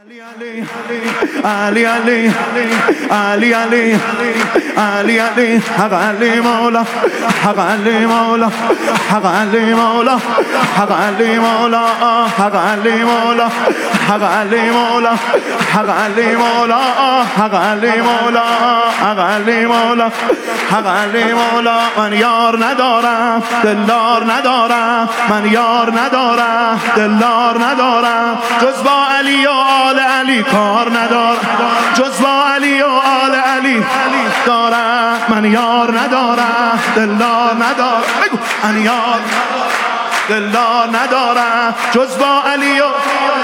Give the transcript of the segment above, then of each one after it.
علی علی علی علی علی علی حق علی مولا حق علی مولا حق علی مولا حق علی مولا حق علی مولا حق علی مولا حق علی مولا حق علی مولا حق علی مولا حق علی مولا من یار ندارم دلدار ندارم من یار ندارم دلدار ندارم جز با علی و آل علی کار ندارم جز با علی و آل علی دارم من یار ندارم دلدار ندارم بگو من یار دلدار ندارم جز با علی و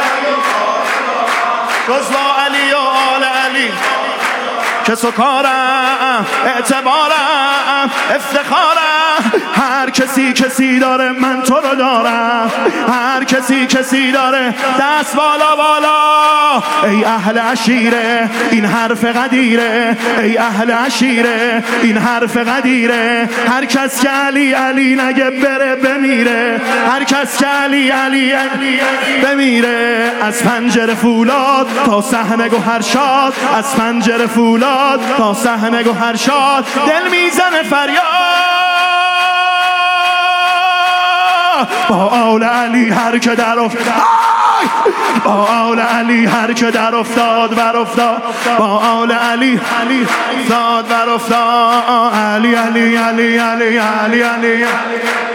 جز با علی و آل علی کس و کارم اعتبارم افتخارم هر کسی داره من تو رو دارم هر کسی داره دست بالا بالا ای اهل عشیره این حرف قدیره ای اهل عشیره این حرف قدیره هر کس که علی علی نگه بره بمیره هر کس که علی علی بمیره از پنجره فولاد تا صحنه گوهر شاد از پنجره فولاد تا صحنه گوهر شاد دل میزنه فریاد با آل علی هر که در افتاد با آل علی هر که در افتاد بر افتاد با آل علی افتاد بر افتاد علی علی علی علی علی علی